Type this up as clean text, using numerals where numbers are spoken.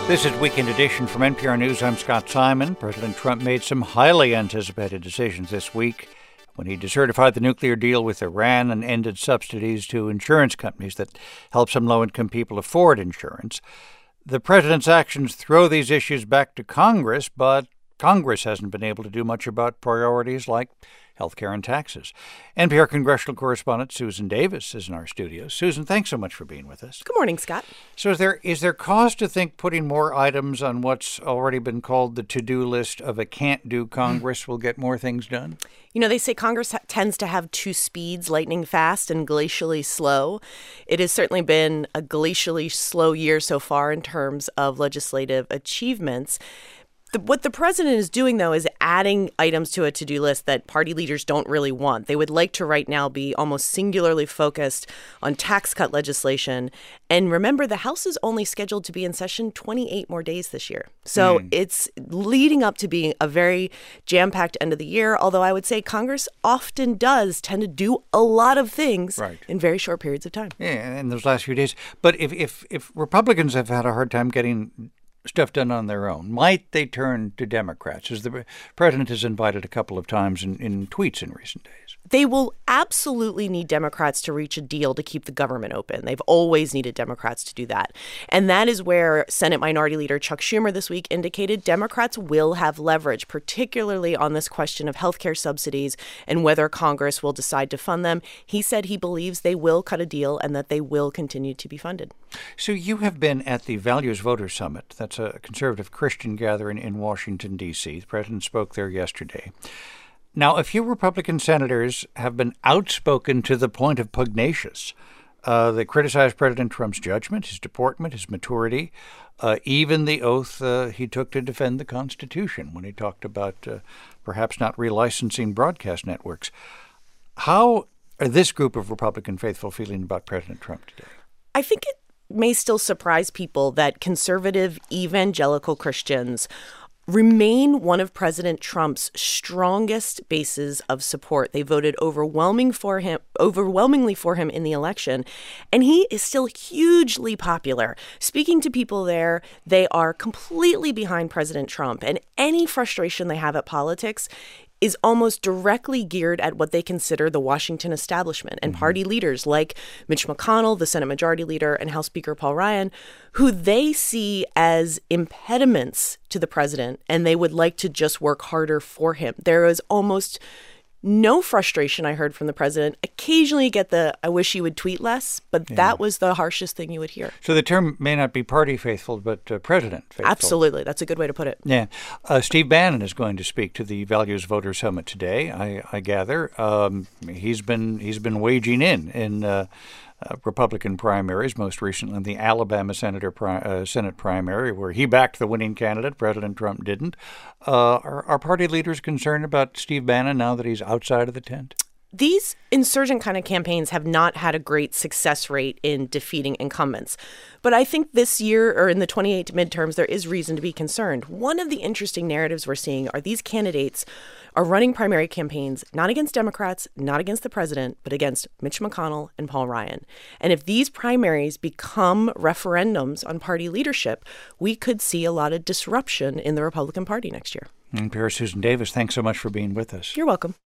This is Weekend Edition from NPR News. I'm Scott Simon. President Trump made some highly anticipated decisions this week when he decertified the nuclear deal with Iran and ended subsidies to insurance companies that help some low-income people afford insurance. The president's actions throw these issues back to Congress, but Congress hasn't been able to do much about priorities like health care and taxes. NPR congressional correspondent Susan Davis is in our studio. Susan, thanks so much for being with us. Good morning, Scott. So is there cause to think putting more items on what's already been called the to-do list of a can't-do Congress will get more things done? You know, they say Congress tends to have two speeds, lightning fast and glacially slow. It has certainly been a glacially slow year so far in terms of legislative achievements. What the president is doing, though, is adding items to a to-do list that party leaders don't really want. They would like to right now be almost singularly focused on tax cut legislation. And remember, the House is only scheduled to be in session 28 more days this year. So it's leading up to being a very jam-packed end of the year, although I would say Congress often does tend to do a lot of things in very short periods of time. Yeah, in those last few days. But if Republicans have had a hard time getting stuff done on their own, might they turn to Democrats, as the president has invited a couple of times in tweets in recent days? They will absolutely need Democrats to reach a deal to keep the government open. They've always needed Democrats to do that. And that is where Senate Minority Leader Chuck Schumer this week indicated Democrats will have leverage, particularly on this question of health care subsidies and whether Congress will decide to fund them. He said he believes they will cut a deal and that they will continue to be funded. So you have been at the Values Voters Summit. That's a conservative Christian gathering in Washington, D.C. The president spoke there yesterday. Now, a few Republican senators have been outspoken to the point of pugnacious. They criticized President Trump's judgment, his deportment, his maturity, even the oath he took to defend the Constitution when he talked about perhaps not relicensing broadcast networks. How are this group of Republican faithful feeling about President Trump today? I think it may still surprise people that conservative evangelical Christians remain one of President Trump's strongest bases of support. They voted overwhelmingly for him in the election, and he is still hugely popular. Speaking to people there, they are completely behind President Trump, and any frustration they have at politics is almost directly geared at what they consider the Washington establishment and party leaders like Mitch McConnell, the Senate Majority Leader, and House Speaker Paul Ryan, who they see as impediments to the president, and they would like to just work harder for him. There is almost no frustration I heard from the president. Occasionally you get the, I wish you would tweet less, but that was the harshest thing you would hear. So the term may not be party faithful, but president faithful. Absolutely. That's a good way to put it. Yeah. Steve Bannon is going to speak to the Values Voter Summit today, I gather. He's been waging in Republican primaries, most recently in the Alabama Senate primary, where he backed the winning candidate. President Trump didn't. Are party leaders concerned about Steve Bannon now that he's outside of the tent? These insurgent kind of campaigns have not had a great success rate in defeating incumbents. But I think this year, or in the 28 midterms, there is reason to be concerned. One of the interesting narratives we're seeing are these candidates are running primary campaigns not against Democrats, not against the president, but against Mitch McConnell and Paul Ryan. And if these primaries become referendums on party leadership, we could see a lot of disruption in the Republican Party next year. NPR's Susan Davis, thanks so much for being with us. You're welcome.